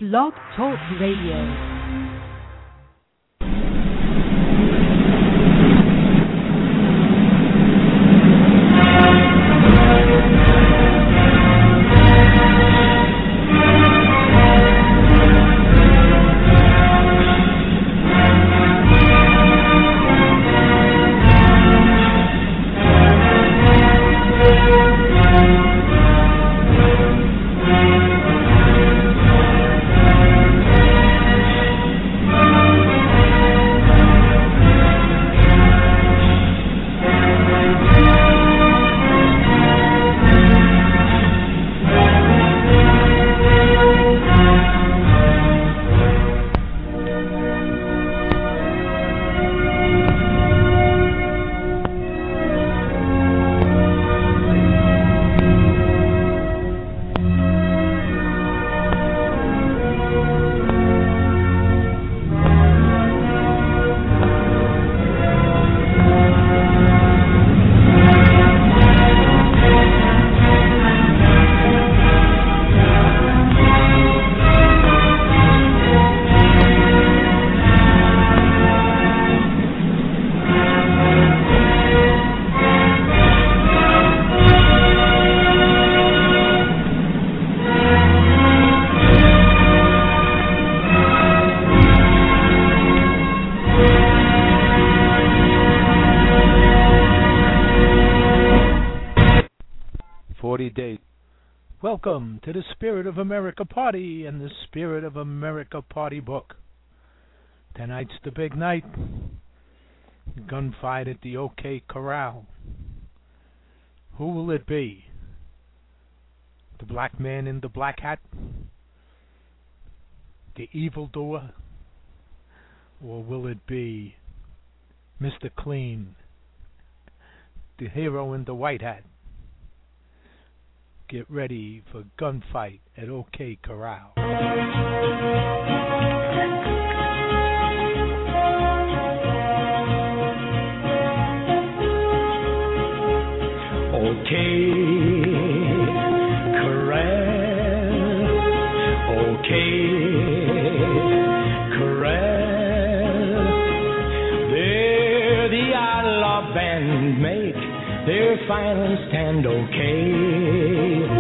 Blog Talk Radio. Welcome to the Spirit of America Party and the Spirit of America Party book. Tonight's the big night. Gunfight at the OK Corral. Who will it be? The black man in the black hat? The evildoer? Or will it be Mr. Clean, the hero in the white hat? Get ready for gunfight at OK Corral. OK Corral, OK Corral. There the outlaw band make their final stand. OK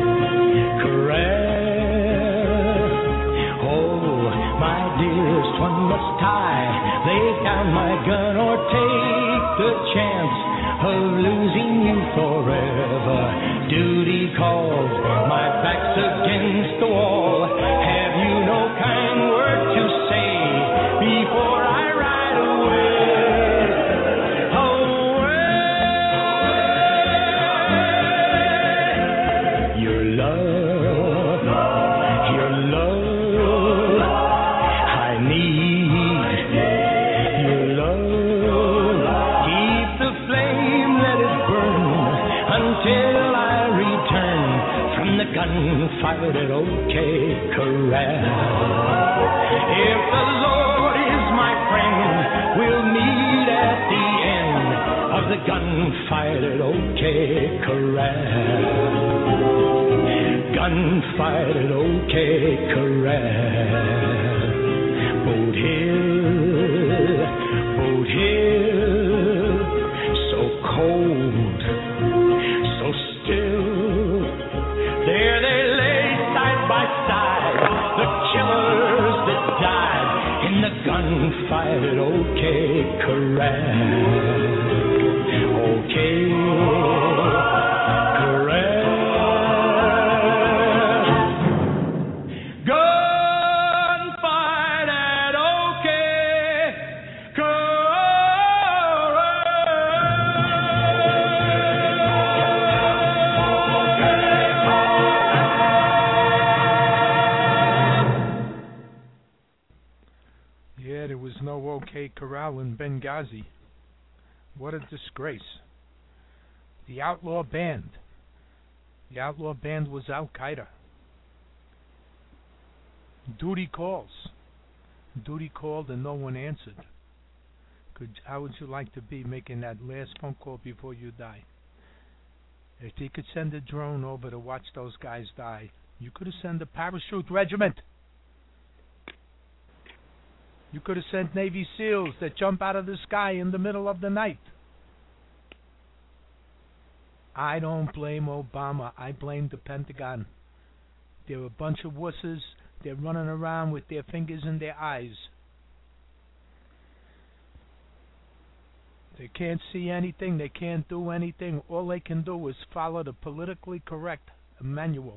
lay down my gun or take the chance of losing you forever. Duty calls, my back's against the wall. Have you no kind word to say before I ride away? Your love I need. Gunfight at OK Corral. If the Lord is my friend, we'll meet at the end of the gunfight at OK Corral. Gunfight at OK Corral. Boat Hill, so cold, so still. There they lay side by side, the killers that died in the gunfight at OK Corral. OK Corral. Gunfight at OK OK Corral in Benghazi. What a disgrace. The outlaw band. The outlaw band was Al-Qaeda. Duty calls. Duty called and no one answered. How would you like to be making that last phone call before you die? If you could send a drone over to watch those guys die, you could have sent a parachute regiment. You could have sent Navy SEALs that jump out of the sky in the middle of the night. I don't blame Obama. I blame the Pentagon. They're a bunch of wusses. They're running around with their fingers in their eyes. They can't see anything. They can't do anything. All they can do is follow the politically correct manual.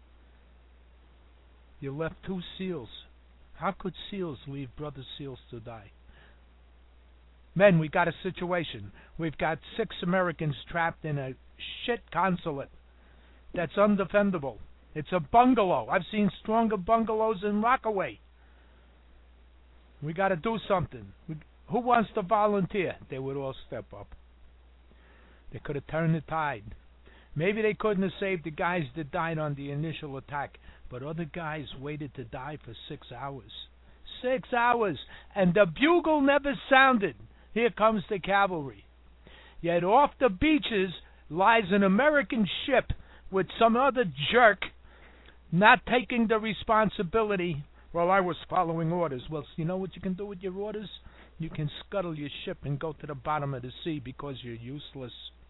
You left 2 SEALs. How could SEALs leave brother SEALs to die? Men, we got a situation. We've got 6 Americans trapped in a shit consulate that's undefendable. It's a bungalow. I've seen stronger bungalows in Rockaway. We got to do something. Who wants to volunteer? They would all step up. They could have turned the tide. Maybe they couldn't have saved the guys that died on the initial attack, but other guys waited to die for 6 hours. 6 hours! And the bugle never sounded. Here comes the cavalry. Yet off the beaches lies an American ship with some other jerk not taking the responsibility. Well, I was following orders. Well, you know what you can do with your orders? You can scuttle your ship and go to the bottom of the sea because you're useless.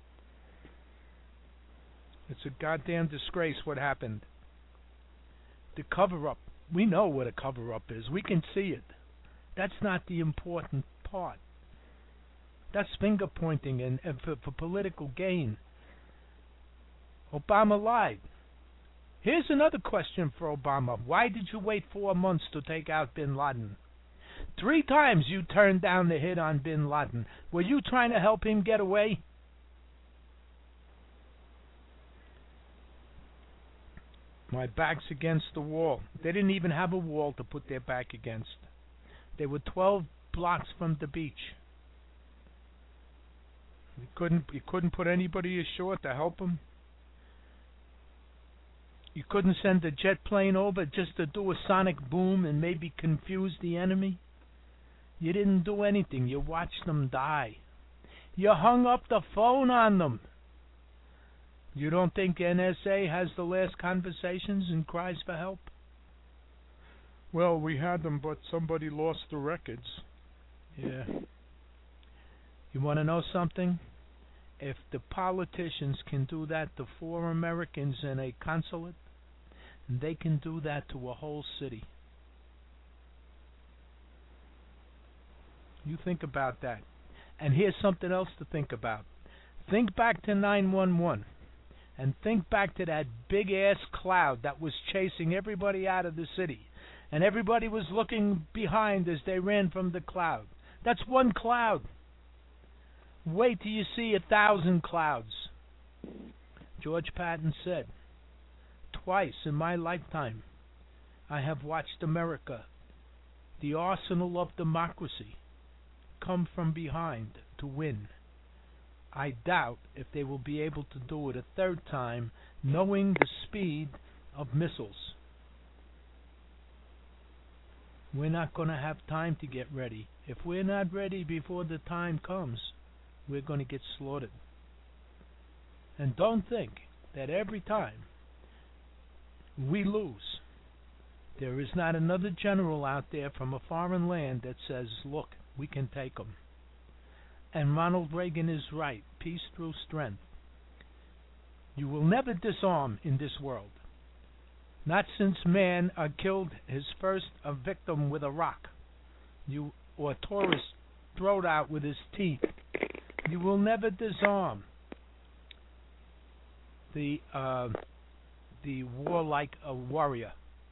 It's a goddamn disgrace what happened. The cover-up. We know what a cover-up is. We can see it. That's not the important part. That's finger-pointing and for political gain. Obama lied. Here's another question for Obama. Why did you wait 4 months to take out bin Laden? 3 times you turned down the hit on bin Laden. Were you trying to help him get away? My back's against the wall. They didn't even have a wall to put their back against. They were 12 blocks from the beach. You couldn't put anybody ashore to help them. You couldn't send a jet plane over just to do a sonic boom and maybe confuse the enemy. You didn't do anything. You watched them die. You hung up the phone on them. You don't think NSA has the last conversations and cries for help? Well, we had them, but somebody lost the records. Yeah. You want to know something? If the politicians can do that to 4 Americans in a consulate, they can do that to a whole city. You think about that. And here's something else to think about. Think back to 911. And think back to that big-ass cloud that was chasing everybody out of the city. And everybody was looking behind as they ran from the cloud. That's one cloud. Wait till you see 1,000 clouds. George Patton said, "Twice in my lifetime I have watched America, the arsenal of democracy, come from behind to win. I doubt if they will be able to do it a 3rd time, knowing the speed of missiles. We're not going to have time to get ready. If we're not ready before the time comes, we're going to get slaughtered. And don't think that every time we lose, there is not another general out there from a foreign land that says, look, we can take them." And Ronald Reagan is right. Peace through strength. You will never disarm in this world. Not since man killed his first victim with a rock, or Taurus throat out with his teeth. You will never disarm the warlike warrior.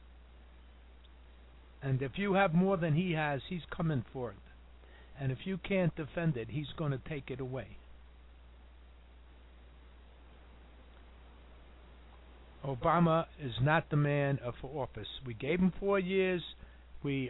And if you have more than he has, he's coming for it. And if you can't defend it, he's going to take it away. Obama is not the man for office. We gave him 4 years. We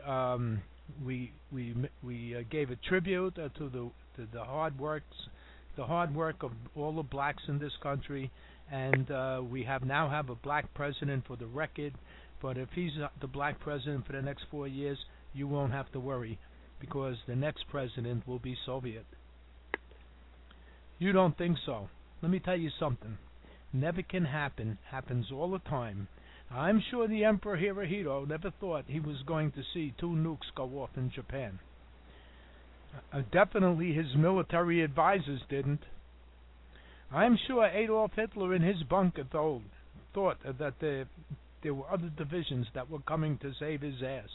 gave a tribute to the hard work of all the blacks in this country, and we now have a black president for the record. But if he's the black president for the next 4 years, you won't have to worry, because the next president will be Soviet. You don't think so? Let me tell you something. Never can happen, happens all the time. I'm sure the Emperor Hirohito never thought he was going to see two nukes go off in Japan. Definitely his military advisors didn't. I'm sure Adolf Hitler in his bunker thought that there were other divisions that were coming to save his ass.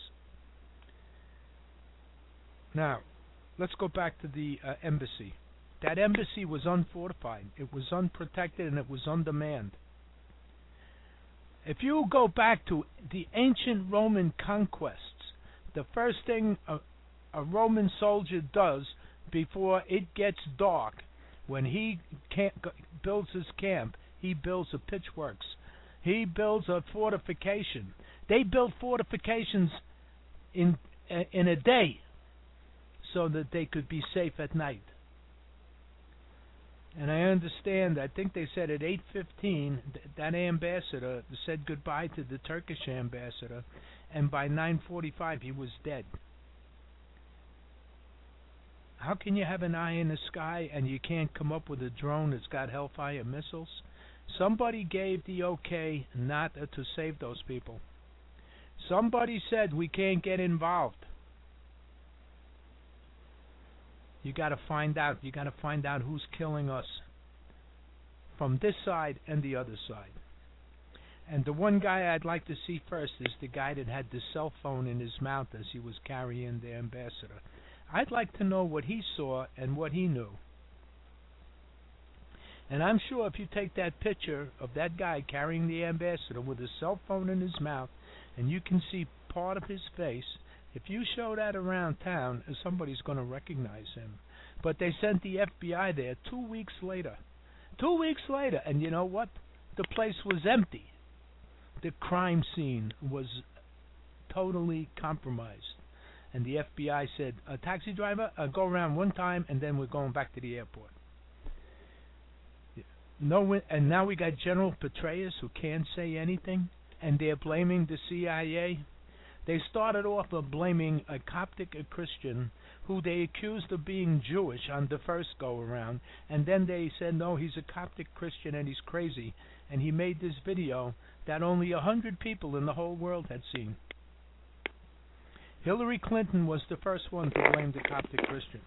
Now, let's go back to the embassy. That embassy was unfortified, it was unprotected, and it was undermanned. If you go back to the ancient Roman conquests, the first thing a Roman soldier does before it gets dark, when he builds his camp, he builds a pitchworks. He builds a fortification. They built fortifications in a day so that they could be safe at night. And I understand, I think they said at 8:15, that ambassador said goodbye to the Turkish ambassador, and by 9:45 he was dead. How can you have an eye in the sky and you can't come up with a drone that's got Hellfire missiles? Somebody gave the okay not to save those people. Somebody said we can't get involved. You got to find out. You got to find out who's killing us from this side and the other side. And the one guy I'd like to see first is the guy that had the cell phone in his mouth as he was carrying the ambassador. I'd like to know what he saw and what he knew. And I'm sure if you take that picture of that guy carrying the ambassador with his cell phone in his mouth, and you can see part of his face, if you show that around town, somebody's going to recognize him. But they sent the FBI there 2 weeks later. 2 weeks later, and you know what? The place was empty. The crime scene was totally compromised. And the FBI said, a taxi driver, go around one time, and then we're going back to the airport. And now we got General Petraeus who can't say anything, and they're blaming the CIA. They started off by blaming a Coptic Christian who they accused of being Jewish on the first go-around, and then they said, no, he's a Coptic Christian and he's crazy, and he made this video that only 100 people in the whole world had seen. Hillary Clinton was the first one to blame the Coptic Christian.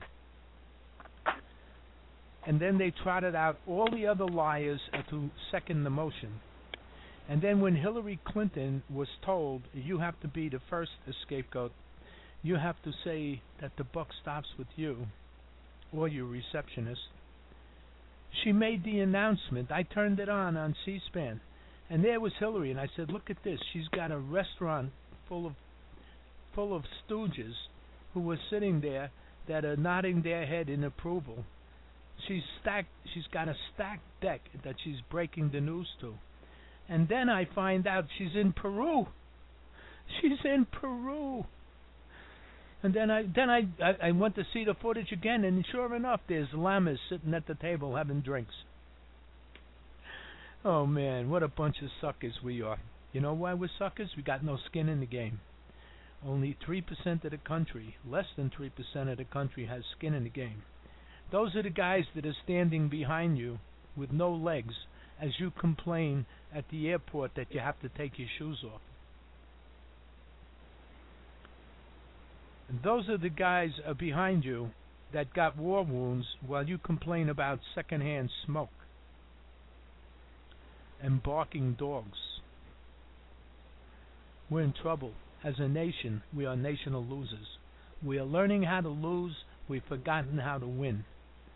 And then they trotted out all the other liars to second the motion. And then when Hillary Clinton was told, you have to be the first scapegoat, you have to say that the buck stops with you or your receptionist, she made the announcement. I turned it on C-SPAN, and there was Hillary, and I said, look at this. She's got a restaurant full of stooges who were sitting there that are nodding their head in approval. She's got a stacked deck that she's breaking the news to. And then I find out she's in Peru. She's in Peru. And then I went to see the footage again, and sure enough, there's llamas sitting at the table having drinks. Oh man, what a bunch of suckers we are. You know why we're suckers? We got no skin in the game. Only 3% of the country, less than 3% of the country has skin in the game. Those are the guys that are standing behind you with no legs as you complain at the airport that you have to take your shoes off. And those are the guys behind you that got war wounds while you complain about secondhand smoke and barking dogs. We're in trouble. As a nation, we are nation of losers. We are learning how to lose. We've forgotten how to win.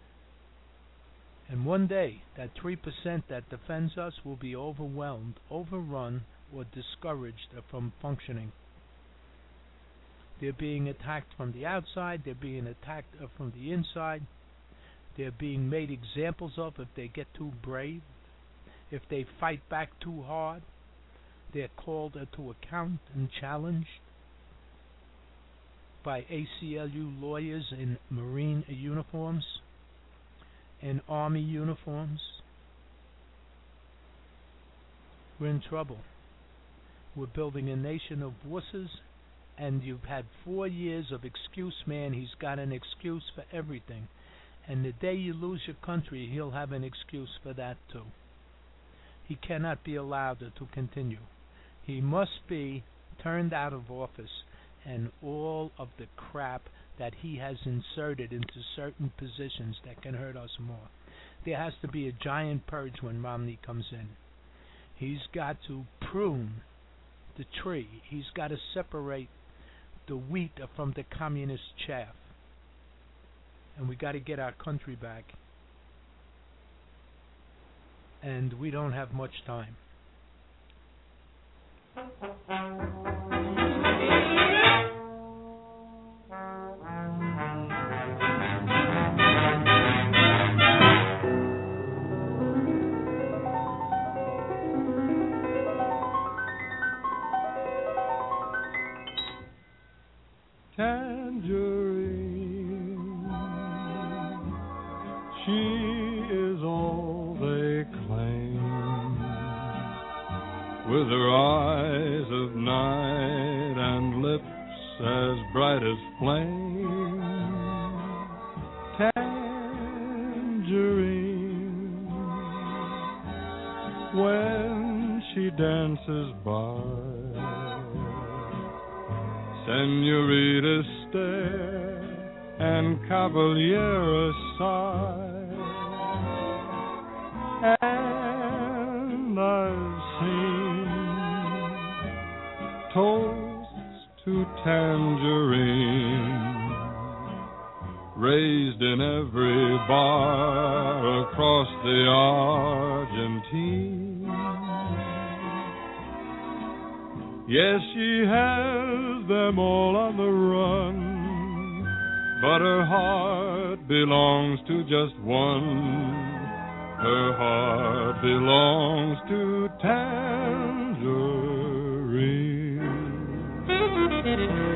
And one day, that 3% that defends us will be overwhelmed, overrun, or discouraged from functioning. They're being attacked from the outside. They're being attacked from the inside. They're being made examples of if they get too brave, if they fight back too hard. They're called to account and challenged by ACLU lawyers in Marine uniforms and Army uniforms. We're in trouble. We're building a nation of wusses, and you've had 4 years of excuse man. He's got an excuse for everything. And the day you lose your country, he'll have an excuse for that too. He cannot be allowed to continue. He must be turned out of office, and all of the crap that he has inserted into certain positions that can hurt us more. There has to be a giant purge when Romney comes in. He's got to prune the tree. He's got to separate the wheat from the communist chaff. And we got to get our country back. And we don't have much time. Tangerine, she is all they claim, with her eyes of night and lips as bright as flame. Tangerine, when she dances by, Senorita stare and Caballero sigh, and I've seen toasts to tangerine raised in every bar across the Argentine. Yes, she has them all on the run, but her heart belongs to just one. Her heart belongs to Tangerine.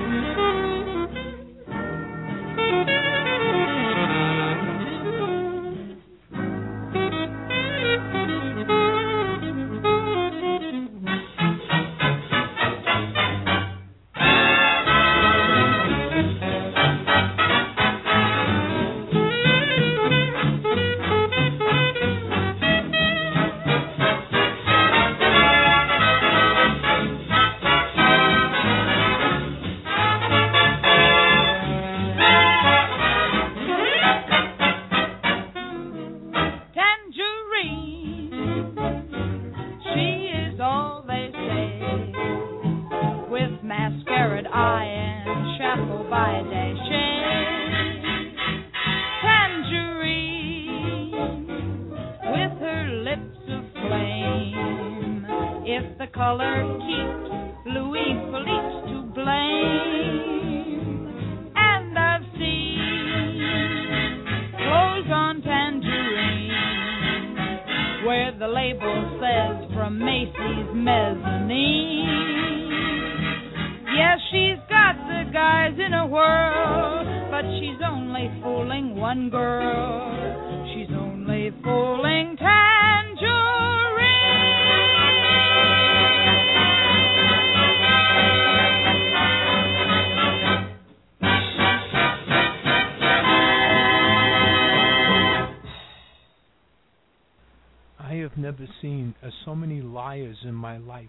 Never seen so many liars in my life.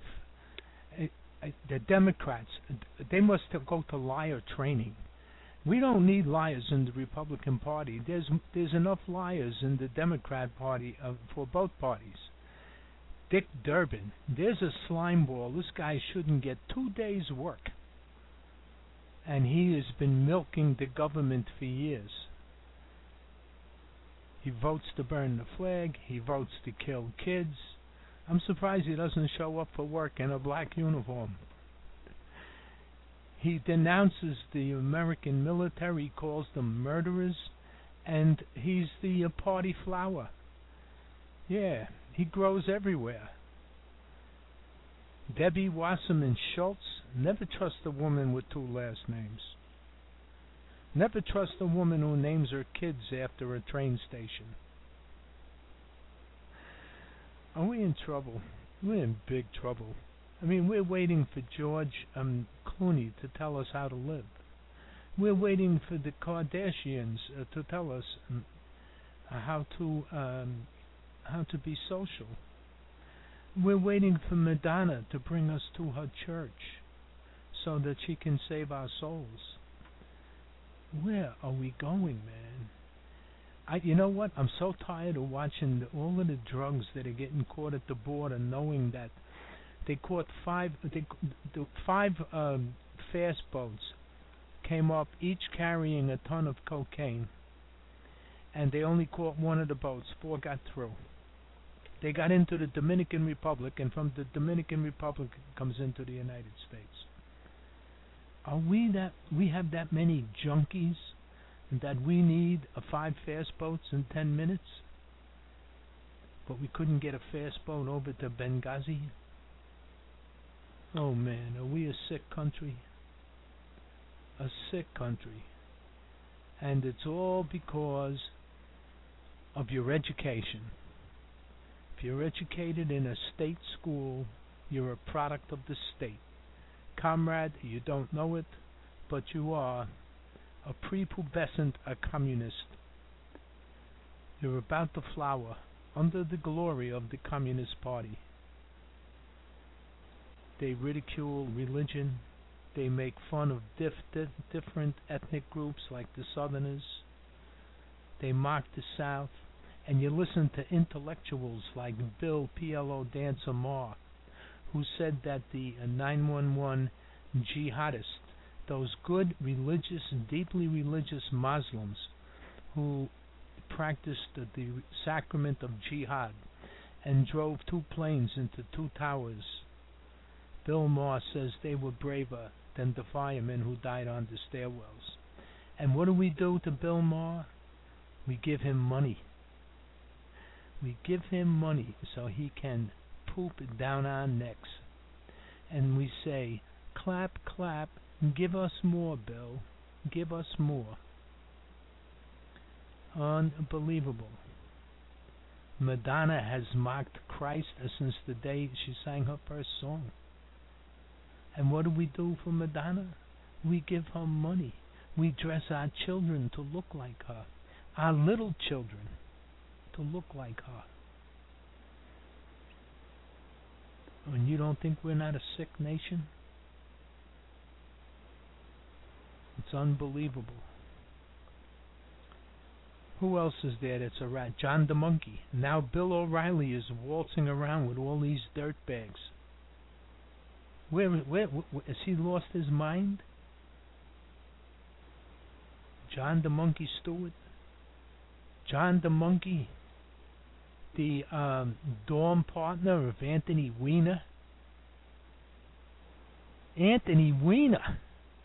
The Democrats, they must go to liar training. We don't need liars in the Republican Party. There's enough liars in the Democrat Party for both parties. Dick Durbin, there's a slime ball. This guy shouldn't get 2 days' work. And he has been milking the government for years. He votes to burn the flag. He votes to kill kids. I'm surprised he doesn't show up for work in a black uniform. He denounces the American military, calls them murderers, and he's the party flower. Yeah, he grows everywhere. Debbie Wasserman Schultz, never trust a woman with 2 last names. Never trust a woman who names her kids after a train station. Are we in trouble? We're in big trouble. I mean, we're waiting for George Clooney to tell us how to live. We're waiting for the Kardashians to tell us how to be social. We're waiting for Madonna to bring us to her church so that she can save our souls. Where are we going, man? You know what? I'm so tired of watching all of the drugs that are getting caught at the border, knowing that they caught five fast boats came up, each carrying a ton of cocaine, and they only caught one of the boats. 4 got through. They got into the Dominican Republic, and from the Dominican Republic it comes into the United States. We have that many junkies that we need 5 fast boats in 10 minutes, but we couldn't get a fast boat over to Benghazi? Oh man, are we a sick country? A sick country. And it's all because of your education. If you're educated in a state school, you're a product of the state. Comrade, you don't know it, but you are a prepubescent communist. You're about to flower under the glory of the Communist Party. They ridicule religion. They make fun of different ethnic groups like the Southerners. They mock the South. And you listen to intellectuals like Bill PLO Dancer Marr, who said that the 911 jihadists, those good religious, deeply religious Muslims who practiced the sacrament of jihad and drove 2 planes into 2 towers, Bill Maher says they were braver than the firemen who died on the stairwells. And what do we do to Bill Maher? We give him money. We give him money so he can poop down our necks. And we say, clap, clap, give us more, Bill. Give us more. Unbelievable. Madonna has mocked Christ since the day she sang her first song. And what do we do for Madonna? We give her money. We dress our children to look like her. Our little children to look like her. And you don't think we're not a sick nation? It's unbelievable. Who else is there that's a rat? John the Monkey. Now Bill O'Reilly is waltzing around with all these dirtbags. Where has he lost his mind? John the Monkey Stewart? John the Monkey, the dorm partner of Anthony Weiner? Anthony Weiner!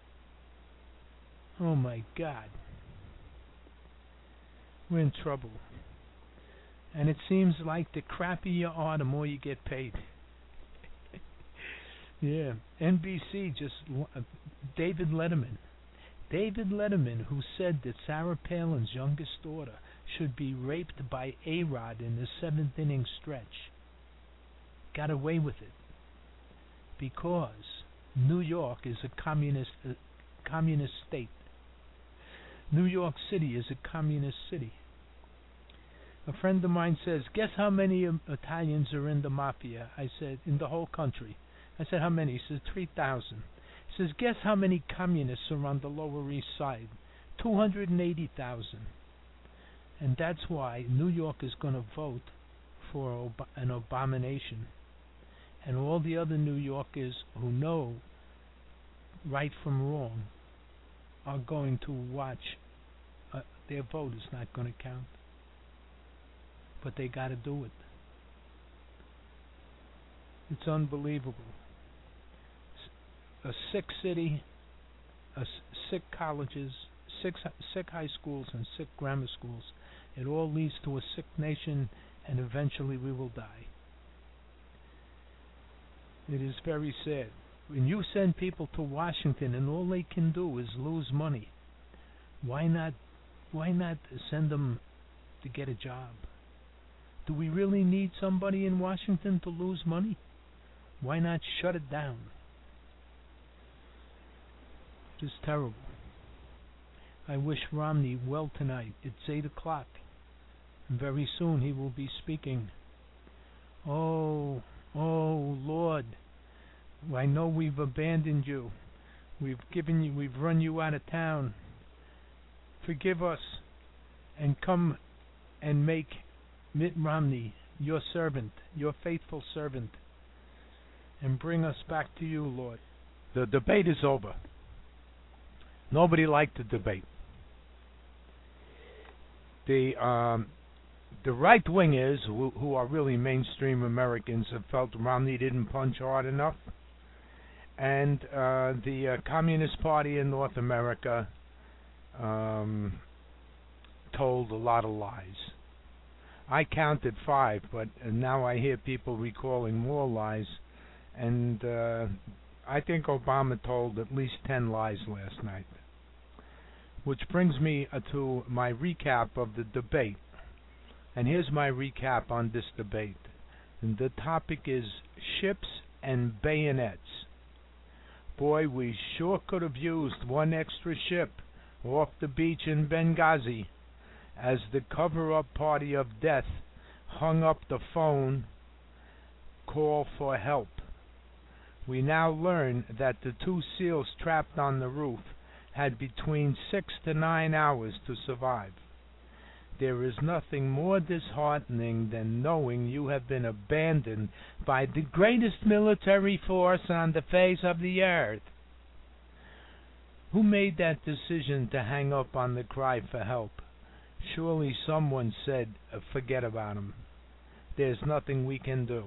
Oh my God. We're in trouble. And it seems like the crappier you are, the more you get paid. Yeah. NBC just... David Letterman, who said that Sarah Palin's youngest daughter should be raped by A-Rod in the 7th inning stretch, got away with it because New York is a communist state. New York City is a communist city. A friend of mine says, guess how many Italians are in the mafia? I said, in the whole country. I said, how many? He says, 3,000. He says, guess how many communists are on the Lower East Side? 280,000. And that's why New York is going to vote for an abomination. And all the other New Yorkers who know right from wrong are going to watch. Their vote is not going to count. But they got to do it. It's unbelievable. A sick city, sick colleges, sick high schools, and sick grammar schools. It all leads to a sick nation, and eventually we will die. It is very sad. When you send people to Washington and all they can do is lose money, why not send them to get a job? Do we really need somebody in Washington to lose money? Why not shut it down? It is terrible. I wish Romney well tonight. It's 8 o'clock. And very soon he will be speaking. Oh, Oh, Lord, I know we've abandoned you. We've run you out of town. Forgive us and come and make Mitt Romney your servant, your faithful servant, and bring us back to you, Lord. The debate is over. Nobody liked the debate. The right wingers, who are really mainstream Americans, have felt Romney didn't punch hard enough, and the Communist Party in North America told a lot of lies. I counted 5, but now I hear people recalling more lies, and I think Obama told at least 10 lies last night. Which brings me to my recap of the debate. And here's my recap on this debate. And the topic is ships and bayonets. Boy, we sure could have used one extra ship off the beach in Benghazi as the cover-up party of death hung up the phone call for help. We now learn that the 2 SEALs trapped on the roof had between 6 to 9 hours to survive. There is nothing more disheartening than knowing you have been abandoned by the greatest military force on the face of the earth. Who made that decision to hang up on the cry for help? Surely someone said, forget about him. There's nothing we can do.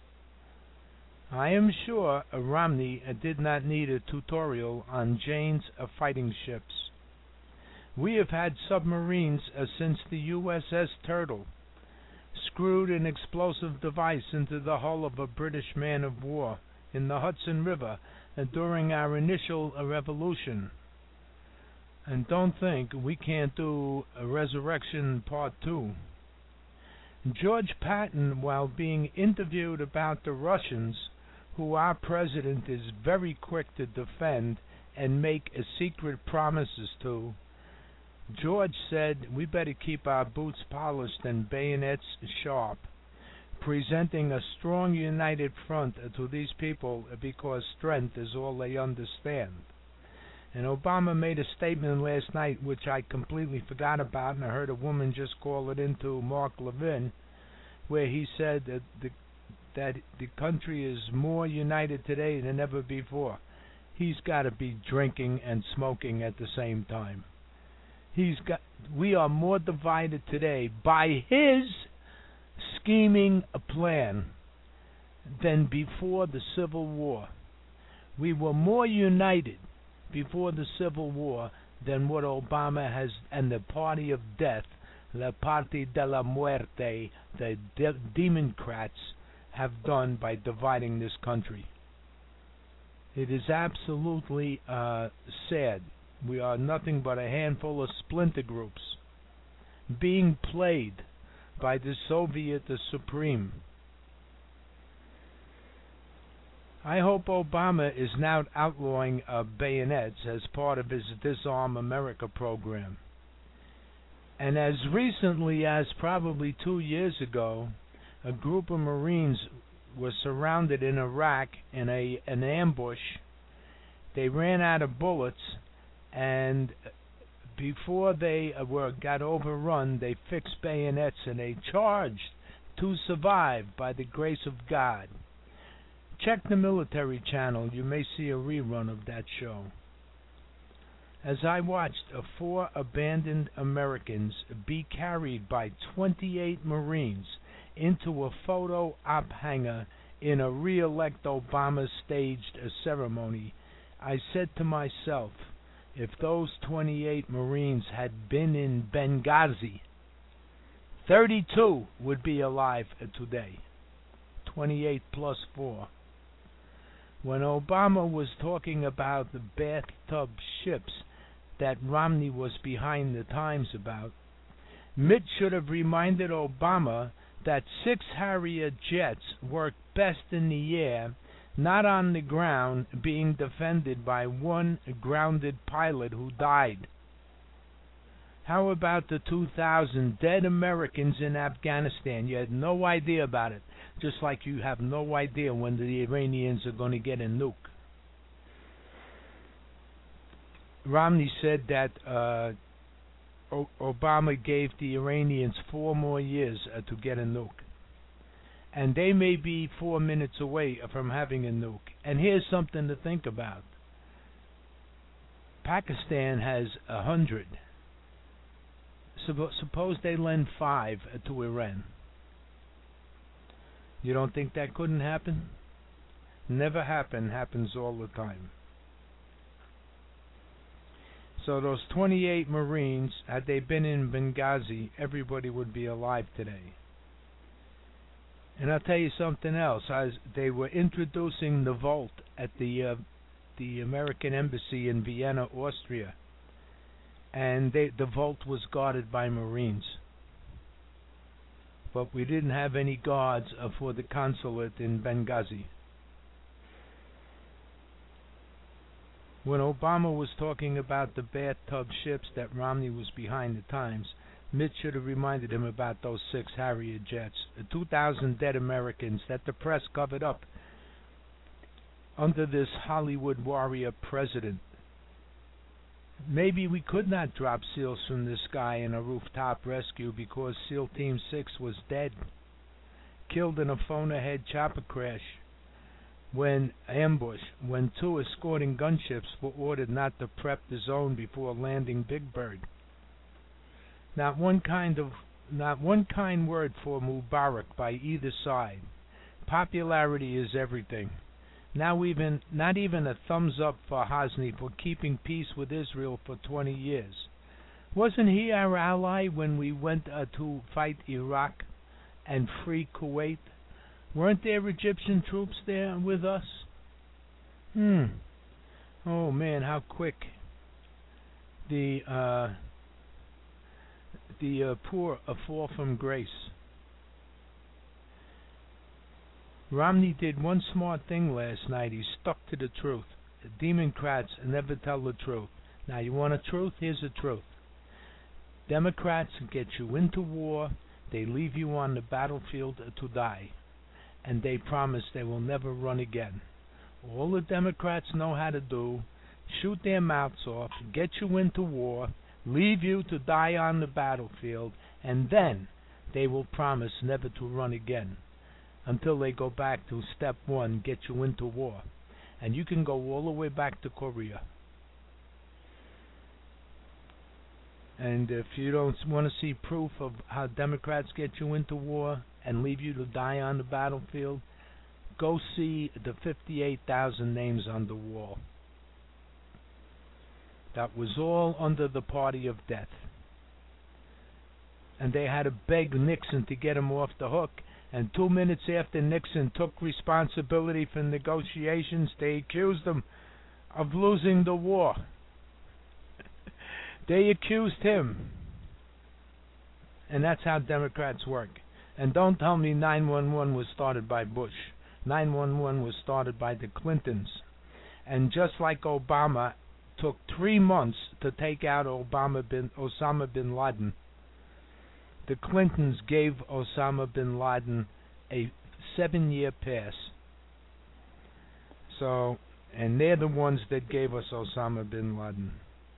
I am sure Romney did not need a tutorial on Jane's fighting ships. We have had submarines since the USS Turtle screwed an explosive device into the hull of a British man of war in the Hudson River during our initial revolution. And don't think we can't do a Resurrection Part 2. George Patton, while being interviewed about the Russians, who our president is very quick to defend and make secret promises to, George said we better keep our boots polished and bayonets sharp, presenting a strong united front to these people because strength is all they understand. And Obama made a statement last night which I completely forgot about, and I heard a woman just call it into Mark Levin, where he said that the country is more united today than ever before. He's got to be drinking and smoking at the same time. We are more divided today by his scheming plan than before the Civil War. We were more united before the Civil War than what Obama has and the party of death, la parte de la muerte, the Democrats, have done by dividing this country. It is absolutely sad. We are nothing but a handful of splinter groups being played by the Soviet Supreme. I hope Obama is now outlawing bayonets as part of his Disarm America program. And as recently as probably 2 years ago, a group of Marines was surrounded in Iraq in an ambush. They ran out of bullets, and before they got overrun, they fixed bayonets and they charged to survive by the grace of God. Check the military channel. You may see a rerun of that show. As I watched 4 abandoned Americans be carried by 28 Marines into a photo op hangar in a re-elect Obama staged ceremony, I said to myself, if those 28 Marines had been in Benghazi, 32 would be alive today. 28 plus 4. When Obama was talking about the bathtub ships that Romney was behind the times about, Mitt should have reminded Obama that 6 Harrier jets work best in the air, not on the ground, being defended by 1 grounded pilot who died. How about the 2,000 dead Americans in Afghanistan? You had no idea about it. Just like you have no idea when the Iranians are going to get a nuke. Romney said that Obama gave the Iranians 4 more years to get a nuke. And they may be 4 minutes away from having a nuke. And here's something to think about. Pakistan has 100. Suppose they lend 5 to Iran. You don't think that couldn't happen? Never happens all the time. So those 28 Marines, had they been in Benghazi, everybody would be alive today. And I'll tell you something else. They were introducing the Volt at the American Embassy in Vienna, Austria. And the Volt was guarded by Marines. But we didn't have any guards for the consulate in Benghazi. When Obama was talking about the bathtub ships that Romney was behind the times, Mitch should have reminded him about those 6 Harrier jets, the 2,000 dead Americans that the press covered up under this Hollywood warrior president. Maybe we could not drop SEALs from the sky in a rooftop rescue because SEAL Team 6 was dead, killed in a phone-ahead chopper crash. When 2 escorting gunships were ordered not to prep the zone before landing Big Bird. Not one kind word for Mubarak by either side. Popularity is everything. Now not even a thumbs up for Hosni for keeping peace with Israel for 20 years. Wasn't he our ally when we went to fight Iraq and free Kuwait? Weren't there Egyptian troops there with us? Oh man, how quick the poor fall from grace. Romney did one smart thing last night. He stuck to the truth. The Democrats never tell the truth. Now you want a truth? Here's the truth. Democrats get you into war. They leave you on the battlefield to die. And they promise they will never run again. All the Democrats know how to do, shoot their mouths off, get you into war, leave you to die on the battlefield, and then they will promise never to run again until they go back to step 1, get you into war. And you can go all the way back to Korea. And if you don't want to see proof of how Democrats get you into war and leave you to die on the battlefield, go see the 58,000 names on the wall. That was all under the party of death. And they had to beg Nixon to get him off the hook. And 2 minutes after Nixon took responsibility for negotiations, they accused him of losing the war. They accused him. And that's how Democrats work. And don't tell me 9/11 was started by Bush. 9/11 was started by the Clintons. And just like Obama took 3 months to take out Osama bin Laden, the Clintons gave Osama bin Laden a 7-year pass. So, and they're the ones that gave us Osama bin Laden.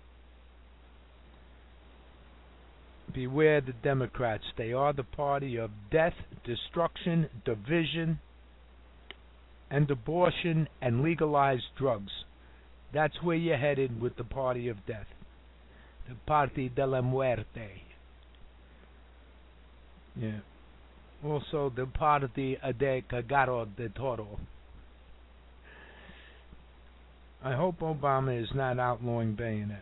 Beware the Democrats. They are the party of death, destruction, division, and abortion, and legalized drugs. That's where you're headed with the party of death. The Party de la Muerte. Yeah. Also the Party de Cagaro de Toro. I hope Obama is not outlawing bayonets.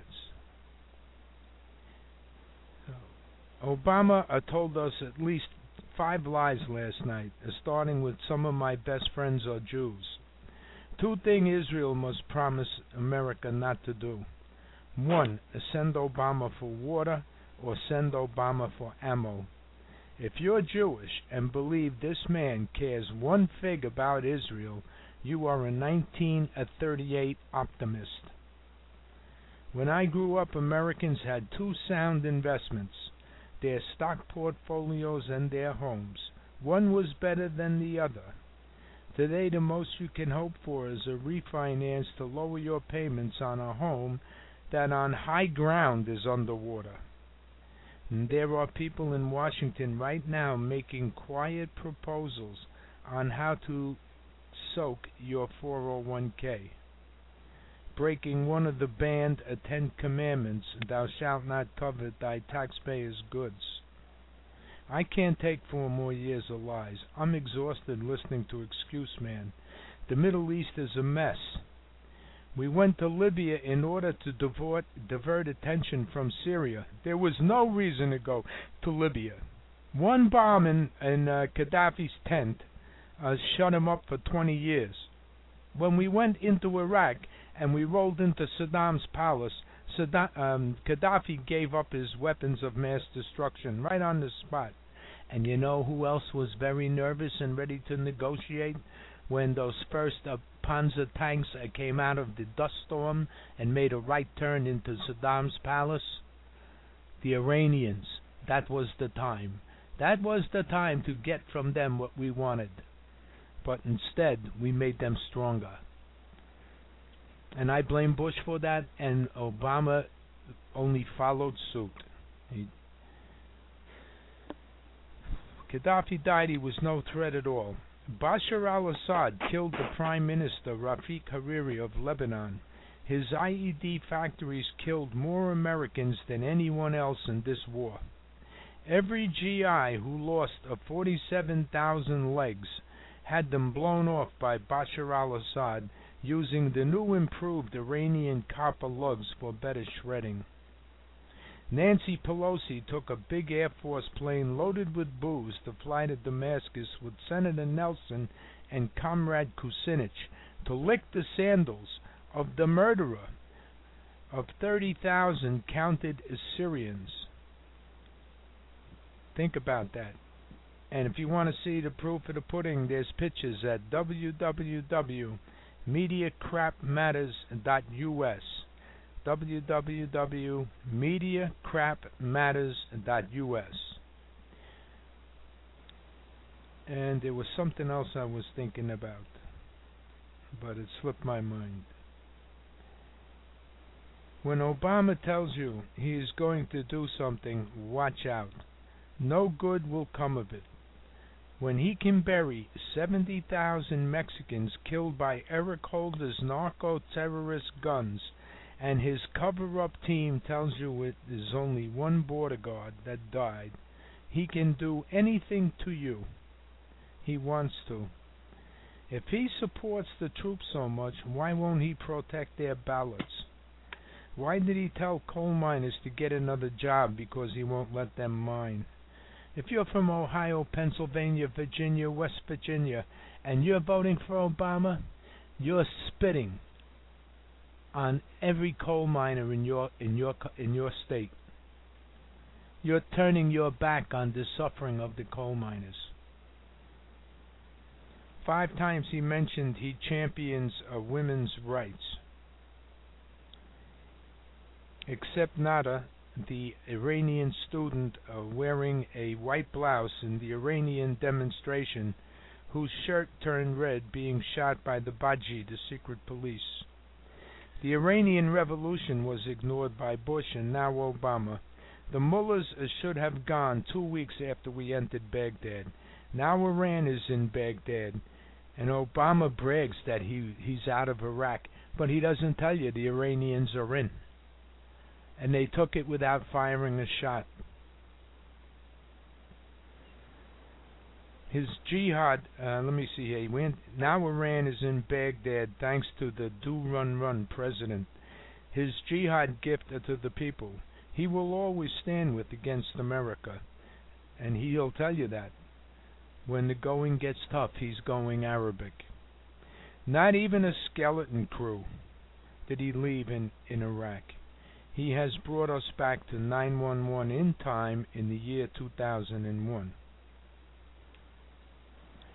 Obama told us at least 5 lies last night, starting with some of my best friends are Jews. 2 things Israel must promise America not to do. 1, send Obama for water, or send Obama for ammo. If you're Jewish and believe this man cares 1 fig about Israel, you are a 1938 optimist. When I grew up, Americans had 2 sound investments: their stock portfolios and their homes. One was better than the other. Today the most you can hope for is a refinance to lower your payments on a home that on high ground is underwater. And there are people in Washington right now making quiet proposals on how to soak your 401k, breaking one of the banned 10 commandments, thou shalt not covet thy taxpayers' goods. I can't take 4 more years of lies. I'm exhausted listening to excuse man. The Middle East is a mess. We went to Libya in order to divert attention from Syria. There was no reason to go to Libya. One bomb in Gaddafi's tent shut him up for 20 years. When we went into Iraq and we rolled into Saddam's palace, Gaddafi gave up his weapons of mass destruction right on the spot. And you know who else was very nervous and ready to negotiate when those first Panzer tanks came out of the dust storm and made a right turn into Saddam's palace? The Iranians. That was the time. That was the time to get from them what we wanted. But instead, we made them stronger. And I blame Bush for that, and Obama only followed suit. Gaddafi died, he was no threat at all. Bashar al-Assad killed the Prime Minister Rafiq Hariri of Lebanon. His IED factories killed more Americans than anyone else in this war. Every GI who lost 47,000 legs had them blown off by Bashar al-Assad using the new improved Iranian copper lugs for better shredding. Nancy Pelosi took a big Air Force plane loaded with booze to fly to Damascus with Senator Nelson and Comrade Kucinich to lick the sandals of the murderer of 30,000 counted Assyrians. Think about that. And if you want to see the proof of the pudding, there's pictures at www.mediacrapmatters.us. www.mediacrapmatters.us. And there was something else I was thinking about, but it slipped my mind. When Obama tells you he is going to do something, watch out. No good will come of it. When he can bury 70,000 Mexicans killed by Eric Holder's narco-terrorist guns, and his cover-up team tells you it is only one border guard that died, he can do anything to you. He wants to. If he supports the troops so much, why won't he protect their ballots? Why did he tell coal miners to get another job because he won't let them mine? If you're from Ohio, Pennsylvania, Virginia, West Virginia, and you're voting for Obama, you're spitting on every coal miner in your state. You're turning your back on the suffering of the coal miners. 5 times he mentioned he champions women's rights. Except Nada, the Iranian student wearing a white blouse in the Iranian demonstration, whose shirt turned red, being shot by the Baji, the secret police. The Iranian Revolution was ignored by Bush and now Obama. The mullahs should have gone 2 weeks after we entered Baghdad. Now Iran is in Baghdad, and Obama brags that he's out of Iraq, but he doesn't tell you the Iranians are in. And they took it without firing a shot. His jihad, let me see here. Now Iran is in Baghdad thanks to the do-run-run president. His jihad gift to the people. He will always stand with against America. And he'll tell you that. When the going gets tough, he's going Arabic. Not even a skeleton crew did he leave in Iraq. He has brought us back to 911 in time in the year 2001.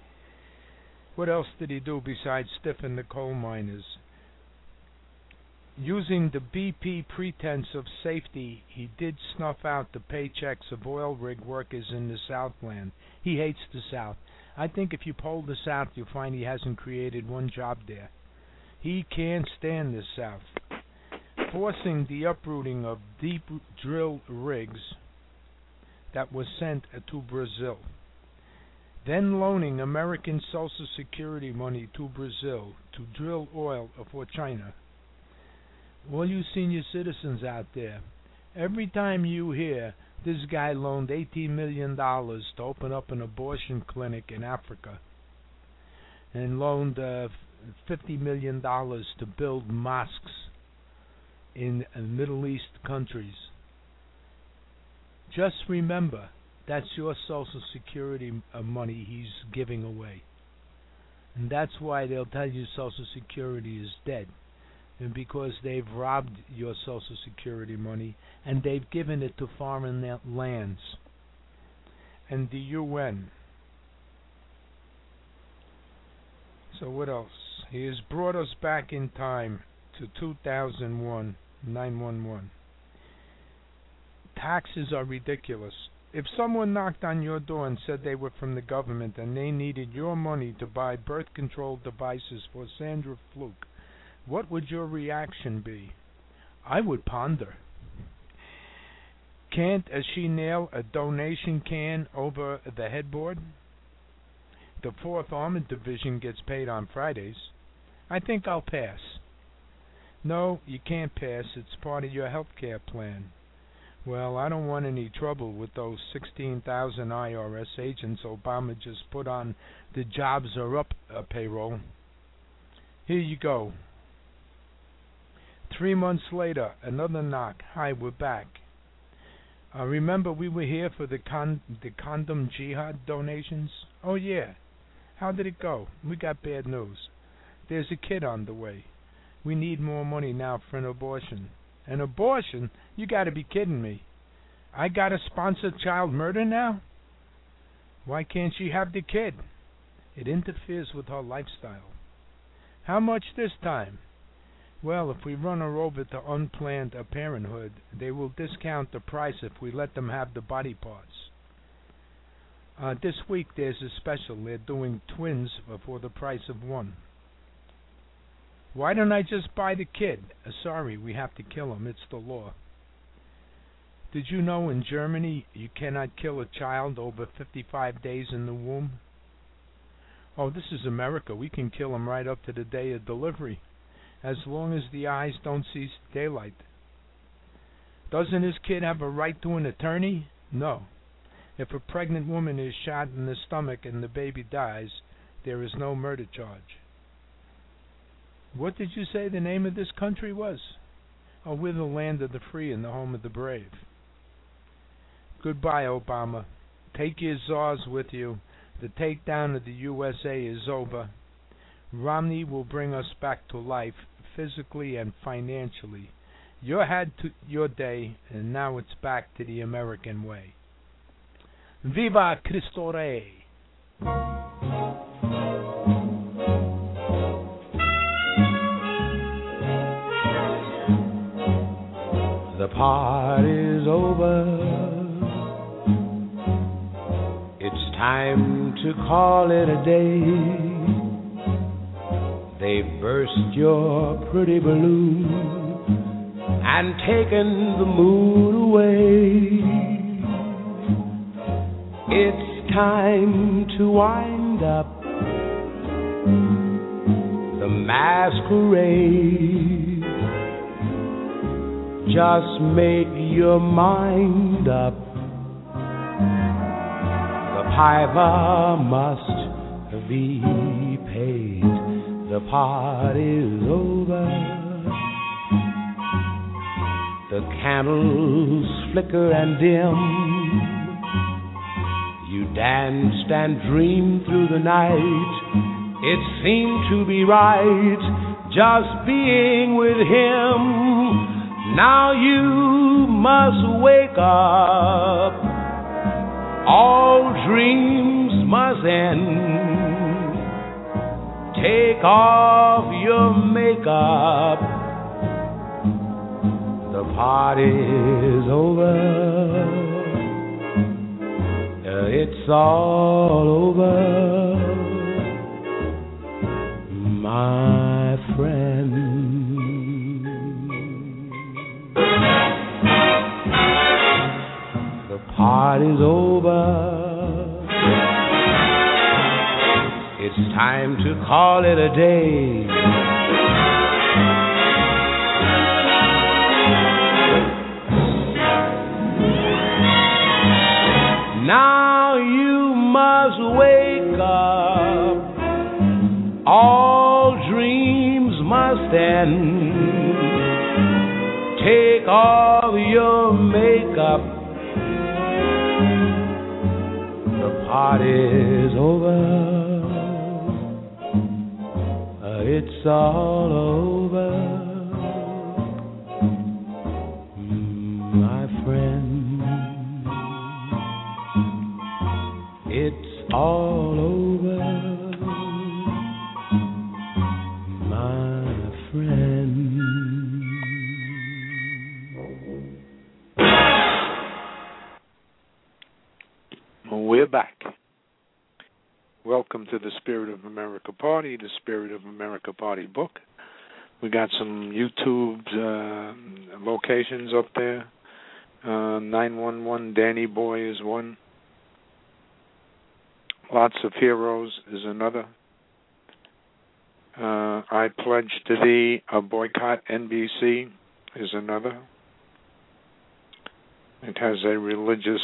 What else did he do besides stiffen the coal miners? Using the BP pretense of safety, he did snuff out the paychecks of oil rig workers in the Southland. He hates the South. I think if you poll the South, you'll find he hasn't created one job there. He can't stand the South. Forcing the uprooting of deep drill rigs that was sent to Brazil. Then loaning American Social Security money to Brazil to drill oil for China. All you senior citizens out there, every time you hear this guy loaned $18 million to open up an abortion clinic in Africa and loaned $50 million to build mosques in Middle East countries, just remember that's your Social Security money he's giving away. And that's why they'll tell you Social Security is dead. And because they've robbed your Social Security money and they've given it to foreign lands and the UN. So what else? He has brought us back in time to 2001, 911. Taxes are ridiculous. If someone knocked on your door and said they were from the government and they needed your money to buy birth control devices for Sandra Fluke, what would your reaction be? I would ponder. Can't she nail a donation can over the headboard? The 4th Armored Division gets paid on Fridays. I think I'll pass. No, you can't pass. It's part of your health care plan. Well, I don't want any trouble with those 16,000 IRS agents Obama just put on the Jobs Are Up payroll. Here you go. 3 months later, another knock. Hi, we're back. Remember we were here for the condom jihad donations? Oh, yeah. How did it go? We got bad news. There's a kid on the way. We need more money now for an abortion. An abortion? You got to be kidding me. I got to sponsor child murder now? Why can't she have the kid? It interferes with her lifestyle. How much this time? Well, if we run her over to Unplanned Parenthood, they will discount the price if we let them have the body parts. This week there's a special. They're doing twins for the price of one. Why don't I just buy the kid? Sorry, we have to kill him. It's the law. Did you know in Germany you cannot kill a child over 55 days in the womb? Oh, this is America. We can kill him right up to the day of delivery, as long as the eyes don't see daylight. Doesn't his kid have a right to an attorney? No. If a pregnant woman is shot in the stomach and the baby dies, there is no murder charge. What did you say the name of this country was? Oh, we're the land of the free and the home of the brave. Goodbye, Obama. Take your czars with you. The takedown of the USA is over. Romney will bring us back to life, physically and financially. You had your day, and now it's back to the American way. Viva Cristo Rey! The party's over. It's time to call it a day. They've burst your pretty balloon and taken the mood away. It's time to wind up the masquerade. Just make your mind up. The piper must be paid. The party's over. The candles flicker and dim. You danced and dreamed through the night. It seemed to be right just being with him. Now you must wake up. All dreams must end. Take off your makeup party's over. It's all over, my friend. The party's over. It's time to call it a day. Now you must wake up. All dreams must end. Take off your makeup. The party's over. It's all over, my friend. It's all over, my friend. We're back. Welcome to the Spirit of America Party, the Spirit of America Party book. We got some YouTube locations up there. 911 Danny Boy is one. Lots of Heroes is another. I Pledge to Thee, a Boycott NBC is another. It has a religious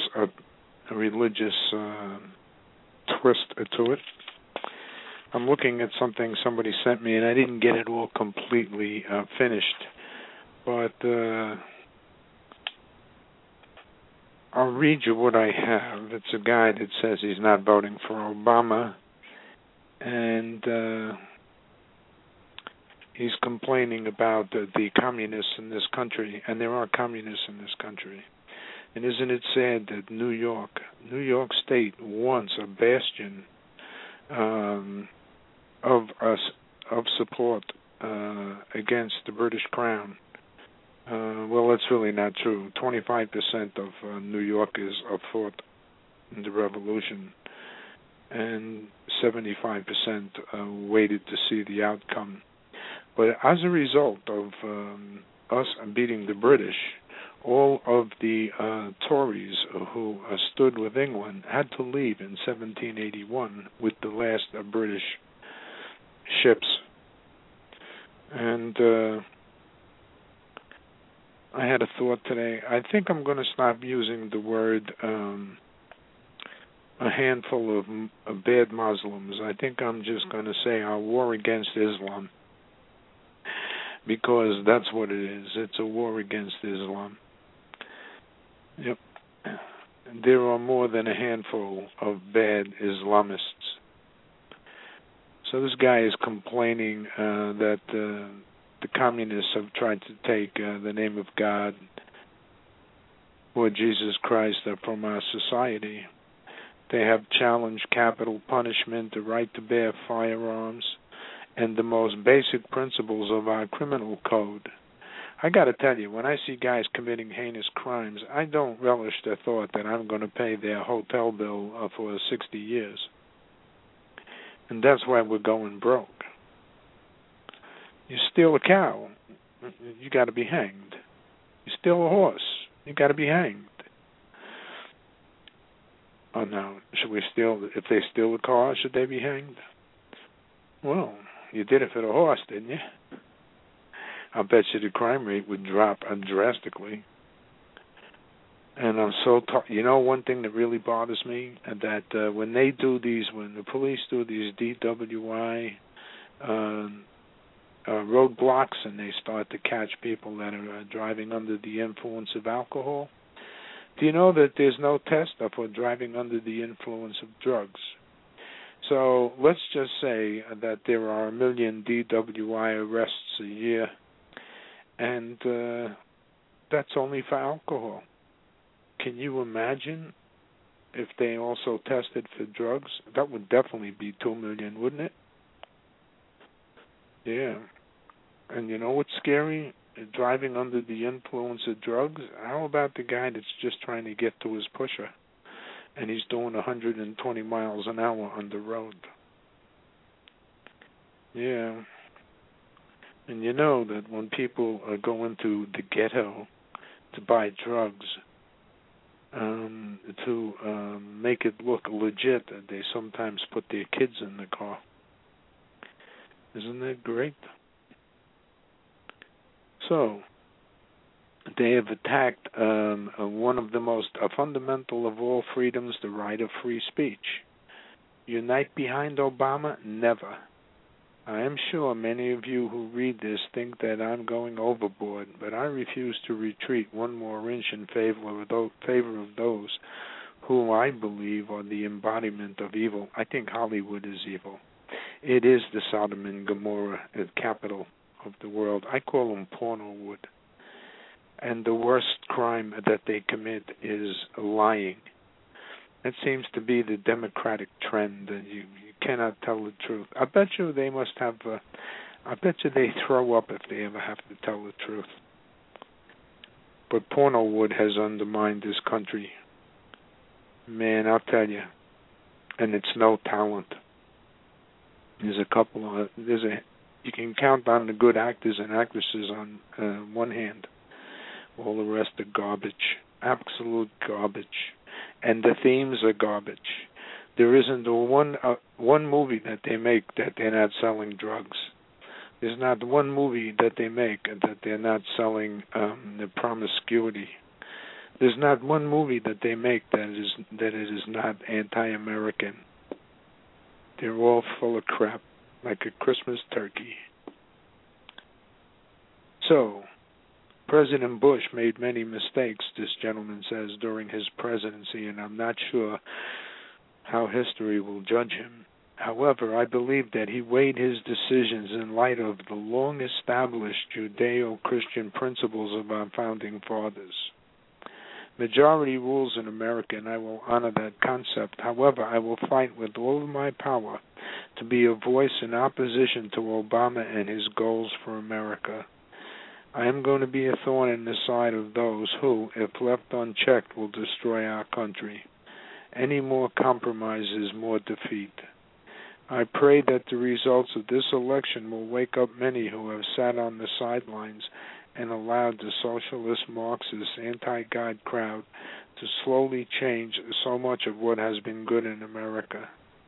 twist to it. I'm looking at something somebody sent me, and I didn't get it all completely finished, but I'll read you what I have. It's a guy that says he's not voting for Obama, and he's complaining about the communists in this country, and there are communists in this country. And isn't it sad that New York State, once a bastion of support against the British Crown, well, that's really not true. 25% of New Yorkers fought in the Revolution, and 75% waited to see the outcome. But as a result of us beating the British, all of the Tories who stood with England had to leave in 1781 with the last British ships. And I had a thought today. I think I'm going to stop using the word a handful of bad Muslims. I think I'm just going to say our war against Islam, because that's what it is. It's a war against Islam. Yep. There are more than a handful of bad Islamists. So this guy is complaining that the communists have tried to take the name of God or Jesus Christ from our society. They have challenged capital punishment, the right to bear firearms, and the most basic principles of our criminal code. I got to tell you, when I see guys committing heinous crimes, I don't relish the thought that I'm going to pay their hotel bill for 60 years. And that's why we're going broke. You steal a cow, you got to be hanged. You steal a horse, you got to be hanged. Oh, no, if they steal a car, should they be hanged? Well, you did it for the horse, didn't you? I'll bet you the crime rate would drop drastically. And I'm so one thing that really bothers me, that when the police do these DWI roadblocks, and they start to catch people that are driving under the influence of alcohol, do you know that there's no test for driving under the influence of drugs? So let's just say that there are 1 million DWI arrests a year, and that's only for alcohol. Can you imagine if they also tested for drugs? That would definitely be 2 million, wouldn't it? Yeah. And you know what's scary? driving under the influence of drugs? How about the guy that's just trying to get to his pusher and he's doing 120 miles an hour on the road? Yeah. And you know that when people go into the ghetto to buy drugs, to make it look legit, they sometimes put their kids in the car. Isn't that great? So, they have attacked one of the most fundamental of all freedoms, the right of free speech. Unite behind Obama? Never. I am sure many of you who read this think that I'm going overboard, but I refuse to retreat one more inch in favor of those who I believe are the embodiment of evil. I think Hollywood is evil. It is the Sodom and Gomorrah capital of the world. I call them Pornowood. And the worst crime that they commit is lying. That seems to be the democratic trend, that you cannot tell the truth. I bet you they must have, I bet you they throw up if they ever have to tell the truth. But Pornowood has undermined this country. Man, I'll tell you. And it's no talent. There's a couple of, you can count on the good actors and actresses on one hand. All the rest are garbage. Absolute garbage. And the themes are garbage. There isn't one movie that they make that they're not selling drugs. There's not one movie that they make that they're not selling the promiscuity. There's not one movie that they make that it is not anti-American. They're all full of crap, like a Christmas turkey. So, President Bush made many mistakes, this gentleman says, during his presidency, and I'm not sure how history will judge him. However, I believe that he weighed his decisions in light of the long-established Judeo-Christian principles of our founding fathers. Majority rules in America, and I will honor that concept. However, I will fight with all of my power to be a voice in opposition to Obama and his goals for America. I am going to be a thorn in the side of those who, if left unchecked, will destroy our country. Any more compromise is more defeat. I pray that the results of this election will wake up many who have sat on the sidelines and allowed the socialist, Marxist, anti-God crowd to slowly change so much of what has been good in America.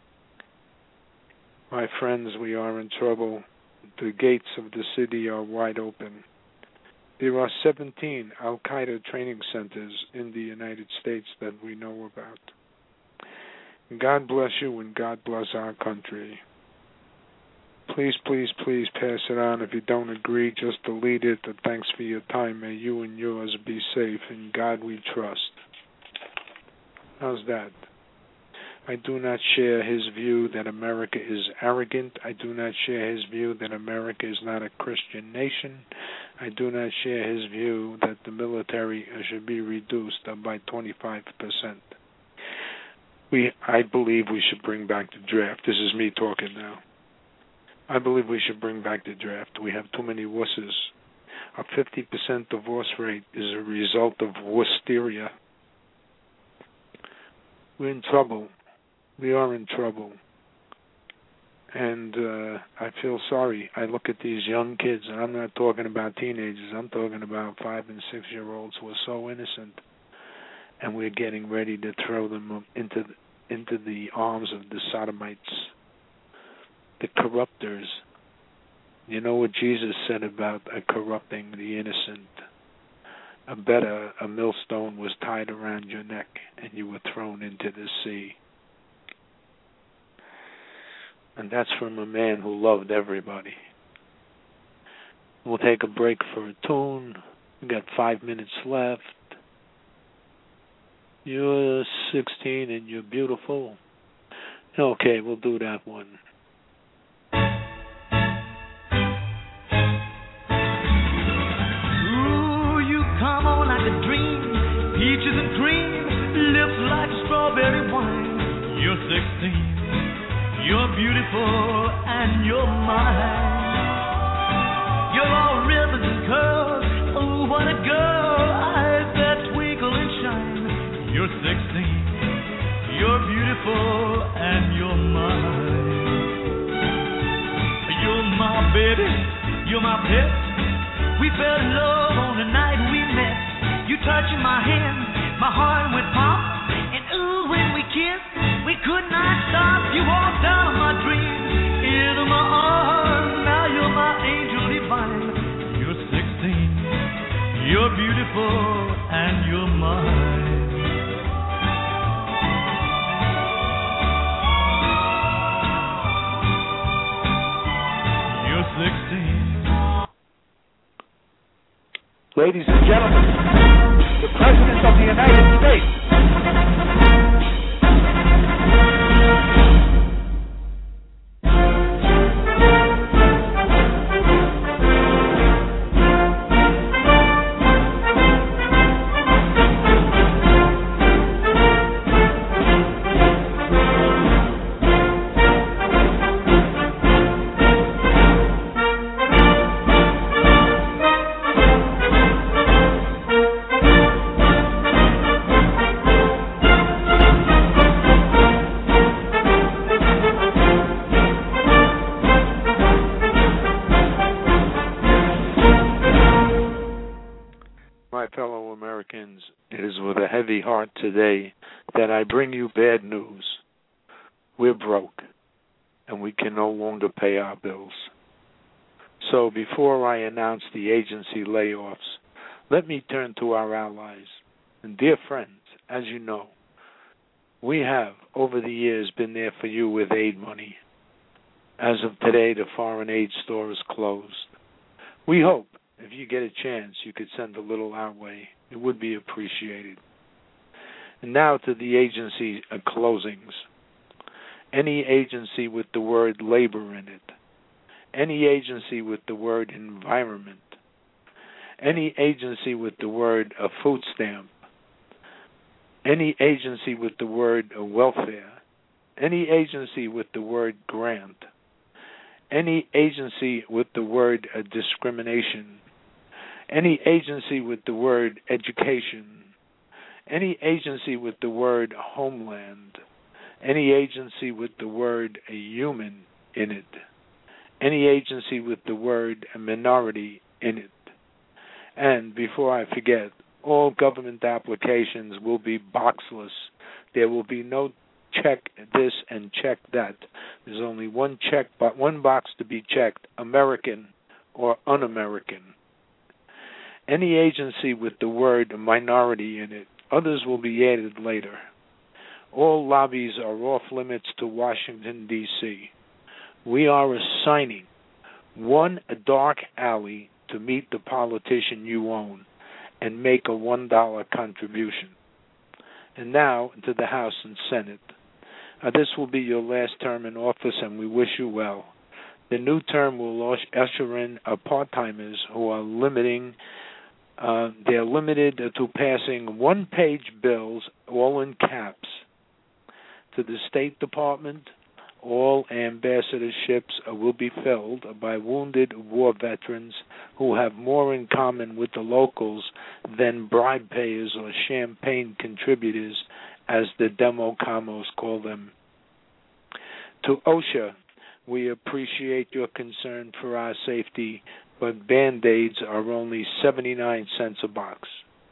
My friends, we are in trouble. The gates of the city are wide open. There are 17 Al-Qaeda training centers in the United States that we know about. God bless you and God bless our country. Please, please, please pass it on. If you don't agree, just delete it. And thanks for your time. May you and yours be safe. In God we trust. How's that? I do not share his view that America is arrogant. I do not share his view that America is not a Christian nation. I do not share his view that the military should be reduced by 25%. I believe we should bring back the draft. This is me talking now. I believe we should bring back the draft. We have too many wusses. A 50% divorce rate is a result of wisteria. We're in trouble. We are in trouble. And I feel sorry. I look at these young kids, and I'm not talking about teenagers. I'm talking about 5- and 6-year-olds who are so innocent. And we're getting ready to throw them into the arms of the sodomites, the corruptors. You know what Jesus said about corrupting the innocent? A millstone was tied around your neck, and you were thrown into the sea. And that's from a man who loved everybody. We'll take a break for a tune. We got 5 minutes left. You're 16 and you're beautiful. Okay, we'll do that one. Ooh, you come on like a dream. Peaches and cream, lips like strawberry wine. You're 16. You're beautiful and you're mine. You're all ribbons and curls. what a girl, eyes that twinkle and shine. You're 16, you're beautiful, and you're mine. You're my baby, you're my pet. We fell in love on the night we met. You touching my hand, my heart went pop. And ooh, when we kissed, we could not stop. You walked out of my dreams, into my arms. Now you're my angel divine. You're 16, you're beautiful, and you're mine. You're 16. Ladies and gentlemen, the President of the United States. It is with a heavy heart today that I bring you bad news. We're broke, and we can no longer pay our bills. So before I announce the agency layoffs, let me turn to our allies. And dear friends, as you know, we have, over the years, been there for you with aid money. As of today, the foreign aid store is closed. We hope, if you get a chance, you could send a little our way. It would be appreciated. And now to the agency closings. Any agency with the word labor in it. Any agency with the word environment. Any agency with the word food stamp. Any agency with the word welfare. Any agency with the word grant. Any agency with the word discrimination. Any agency with the word education. Any agency with the word homeland. Any agency with the word human in it. Any agency with the word minority in it. And before I forget, all government applications will be boxless. There will be no check this and check that. There's only one box to be checked, American or un-American. Any agency with the word minority in it. Others will be added later. All lobbies are off limits to Washington, D.C. We are assigning one dark alley to meet the politician you own and make a $1 contribution. And now to the House and Senate. This will be your last term in office, and we wish you well. The new term will usher in part-timers who are they're limited to passing one-page bills, all in caps. To the State Department, all ambassadorships will be filled by wounded war veterans who have more in common with the locals than bribe payers or champagne contributors, as the Democamos call them. To OSHA, we appreciate your concern for our safety, but Band-Aids are only 79 cents a box.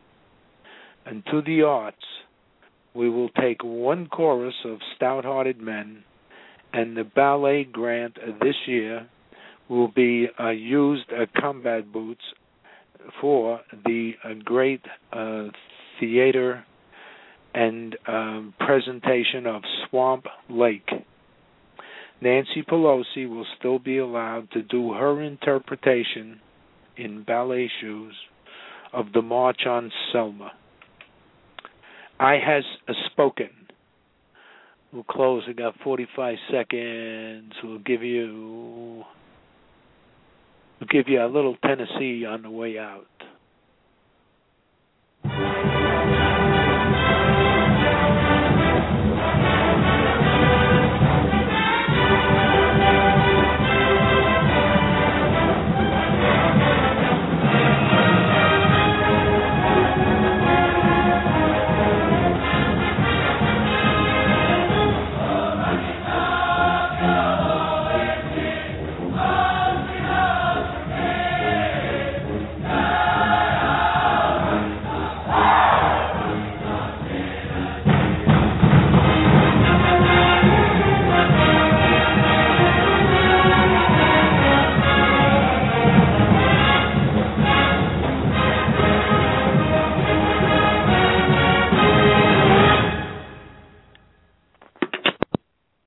And to the arts, we will take one chorus of stout-hearted men, and the ballet grant this year will be used combat boots for the great theater and presentation of Swamp Lake. Nancy Pelosi will still be allowed to do her interpretation in ballet shoes of the March on Selma. I has spoken. We'll close. We got 45 seconds. We'll give you a little Tennessee on the way out.